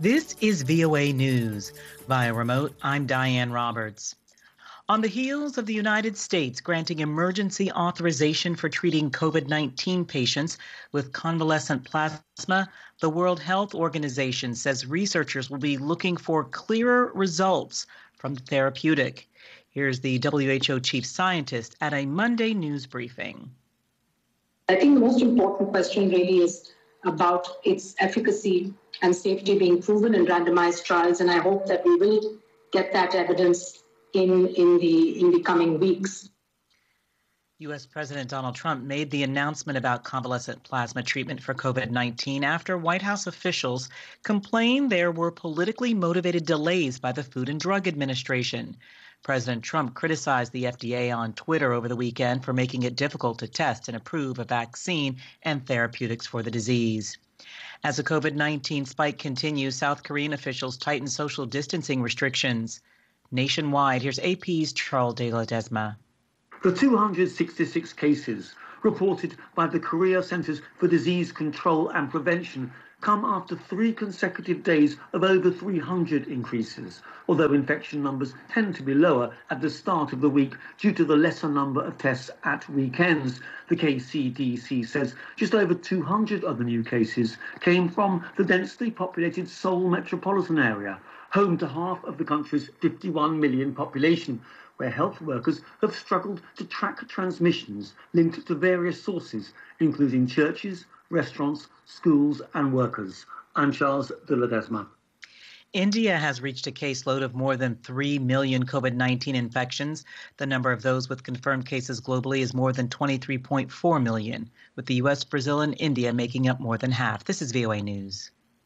This is VOA News. Via remote, I'm Diane Roberts. On the heels of the United States granting emergency authorization for treating COVID-19 patients with convalescent plasma, the World Health Organization says researchers will be looking for clearer results from the therapeutic. Here's the WHO chief scientist at a Monday news briefing. I think the most important question really is about its efficacy and safety being proven in randomized trials, and I hope that we will get that evidence in the coming weeks. U.S. President Donald Trump made the announcement about convalescent plasma treatment for COVID-19 after White House officials complained there were politically motivated delays by the Food and Drug Administration. President Trump criticized the FDA on Twitter over the weekend for making it difficult to test and approve a vaccine and therapeutics for the disease. As the COVID-19 spike continues, South Korean officials tighten social distancing restrictions. Nationwide, here's AP's Charles de Ledesma. The 266 cases reported by the Korea Centers for Disease Control and Prevention come after 3 consecutive days of over 300 increases, although infection numbers tend to be lower at the start of the week due to the lesser number of tests at weekends. The KCDC says just over 200 of the new cases came from the densely populated Seoul metropolitan area, home to half of the country's 51 million population, where health workers have struggled to track transmissions linked to various sources, including churches, restaurants, schools and workers. I'm Charles de Ledesma. India has reached a caseload of more than 3 million COVID-19 infections. The number of those with confirmed cases globally is more than 23.4 million, with the U.S., Brazil and India making up more than half. This is VOA News.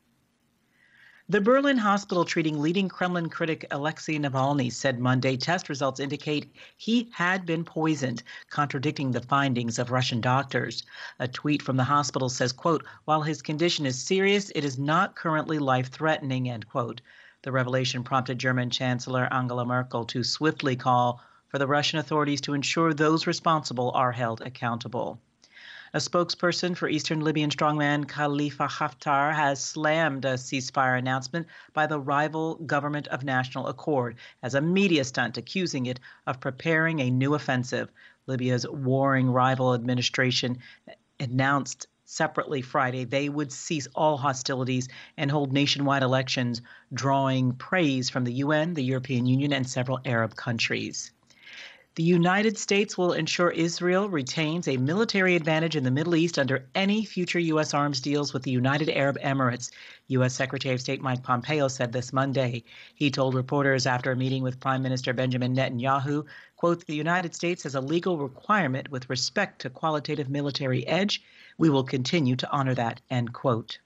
The Berlin hospital treating leading Kremlin critic Alexei Navalny said Monday test results indicate he had been poisoned, contradicting the findings of Russian doctors. A tweet from the hospital says, quote, "While his condition is serious, it is not currently life-threatening," end quote. The revelation prompted German Chancellor Angela Merkel to swiftly call for the Russian authorities to ensure those responsible are held accountable. A spokesperson for Eastern Libyan strongman Khalifa Haftar has slammed a ceasefire announcement by the rival Government of National Accord as a media stunt, accusing it of preparing a new offensive. Libya's warring rival administration announced separately Friday they would cease all hostilities and hold nationwide elections, drawing praise from the UN, the European Union, and several Arab countries. The United States will ensure Israel retains a military advantage in the Middle East under any future U.S. arms deals with the United Arab Emirates. U.S. Secretary of State Mike Pompeo said this Monday. He told reporters after a meeting with Prime Minister Benjamin Netanyahu, quote, "The United States has a legal requirement with respect to qualitative military edge. We will continue to honor that," end quote.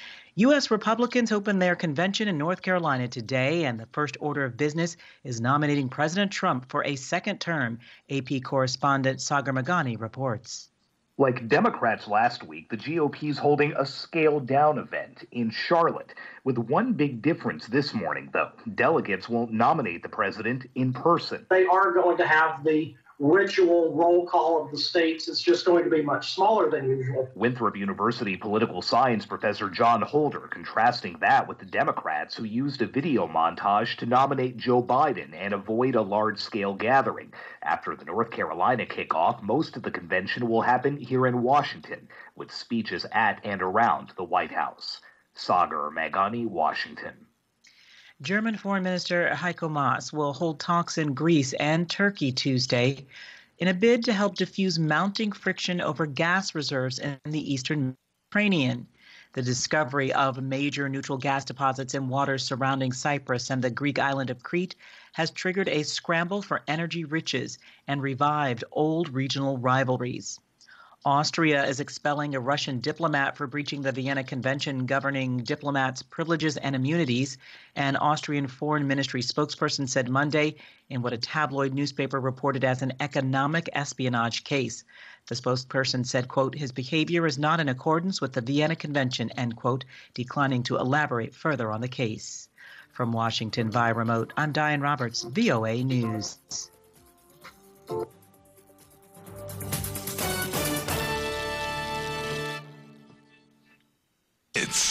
U.S. Republicans open their convention in North Carolina today, and the first order of business is nominating President Trump for a second term. AP correspondent Sagar Meghani reports. Like Democrats last week, the GOP is holding a scaled-down event in Charlotte, with one big difference this morning, though. Delegates won't nominate the president in person. They are going to have the ritual roll call of the states. It's just going to be much smaller than usual. Winthrop University political science professor John Holder contrasting that with the Democrats who used a video montage to nominate Joe Biden and avoid a large-scale gathering. After the North Carolina kickoff, most of the convention will happen here in Washington, with speeches at and around the White House. Sagar Meghani, Washington. German Foreign Minister Heiko Maas will hold talks in Greece and Turkey Tuesday in a bid to help diffuse mounting friction over gas reserves in the eastern Mediterranean. The discovery of major neutral gas deposits in waters surrounding Cyprus and the Greek island of Crete has triggered a scramble for energy riches and revived old regional rivalries. Austria is expelling a Russian diplomat for breaching the Vienna Convention governing diplomats' privileges and immunities. An Austrian Foreign Ministry spokesperson said Monday in what a tabloid newspaper reported as an economic espionage case. The spokesperson said, quote, "His behavior is not in accordance with the Vienna Convention," end quote, declining to elaborate further on the case. From Washington via remote, I'm Diane Roberts, VOA News.